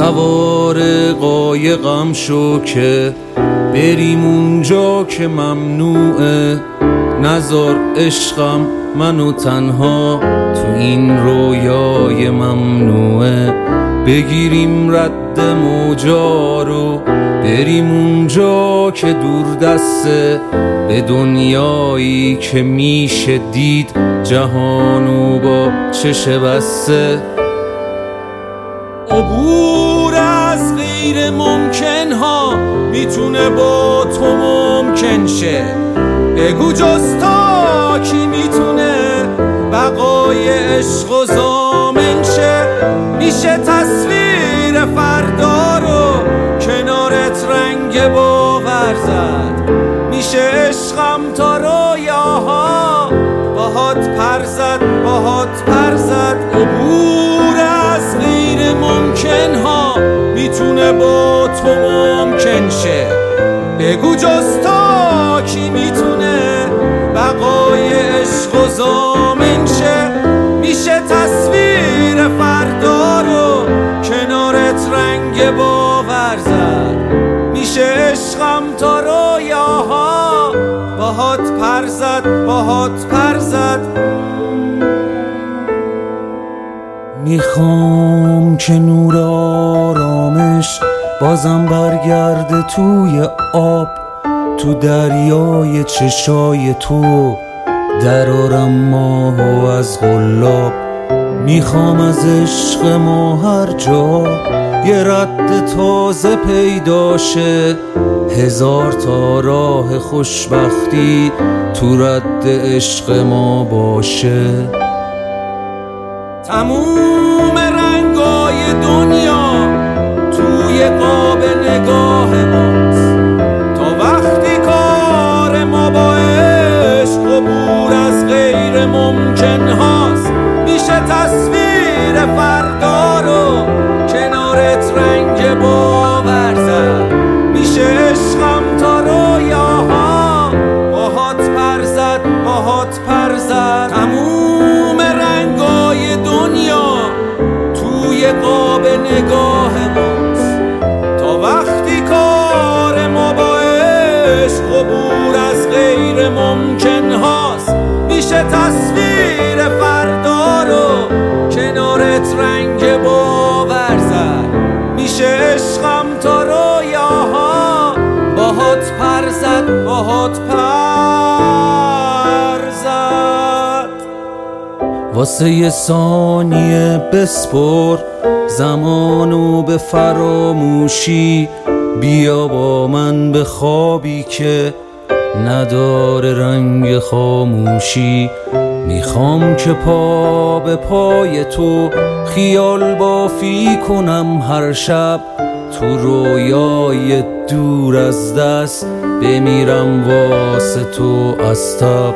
سوار قایقم شو که بریم اونجا که ممنوعه، نذار عشقم منو تنها تو این رویای ممنوعه. بگیریم رد موجا رو بریم اونجا که دور دسته، به دنیایی که میشه دید جهانو با چش بسته. عبور از غیر ممکن ها میتونه با تو ممکن شه. بگو جز تا کی میتونه بقای عشق و ضامن شه. میشه تصویر فردا رو کنارت رنگ باور زد. میشه عشقم تا رویاها باهات پر زد، باهات پر زد. عبور از غیر ممکن ها میتونه با تو ممکن شه. بگو جز تا کی میتونه بقای عشق و ضامن شه. میشه تصویر فردا رو کنارت رنگ باور زد. میشه عشقم تا رویاها باهات پر زد، باهات پر زد. میخوام که نور آرامش بازم برگرده توی آب، تو دریای چشای تو درارم ماهو از غلاب. میخوام از عشق ما هر جا یه رد تازه پیدا شه. هزار تا راه خوشبختی تو رد عشق ما باشه. تموم رنگای دنیا توی قاب نگاه ماست. تا وقتی کار ما با عشق عبور از غیر ممکن هاست. میشه تصویر فردا رو کنارت رنگ باور زد. میشه عشقم تا رویاها باهات پر زد، باهات پر زد. تموم رنگای دنیا توی قاب نگاه ماست. تا وقتی کار ما با عشق عبور از غیر ممکن هاست. میشه تصویر فردا رو کنارت رنگ باور زد. میشه عشقم تا رویاها باهات پر زد، باهات پر زد. واسه یه ثانیه بسپر زمانو به فراموشی. بیا با من به خوابی که نداره رنگ خاموشی. میخوام که پا به پای تو خیال بافی کنم هر شب. تو رویای دور از دست بمیرم واسه تو از تب.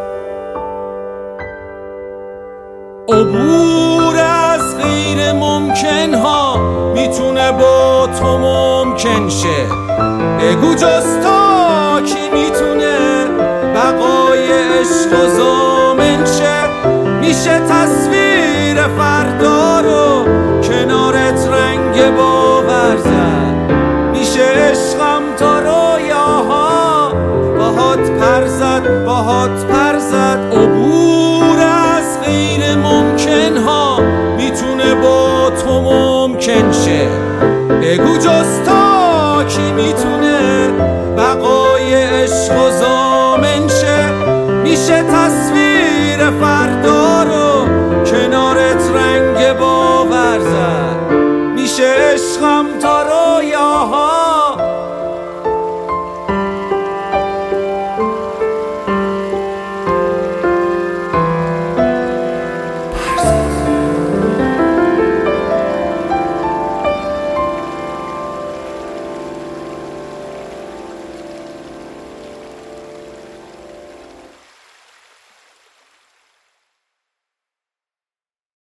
عبور از غیر ممکن ها میتونه با تو ممکن شه. بگو جز تا کی میتونه بقای عشق و ضامن شه. میشه تصویر فردا رو کنارت رنگ باور زد. میشه عشقم تا رویاها باهات پر زد، باهات پر زد. عبور از غیر ممکن ها میتونه با تو ممکن شه. بگو جز تا کی میتونه بقای عشق و ضامن شه. میشه تصویر فردا رو کنارت رنگ باور زد. میشه عشقم تا رویاها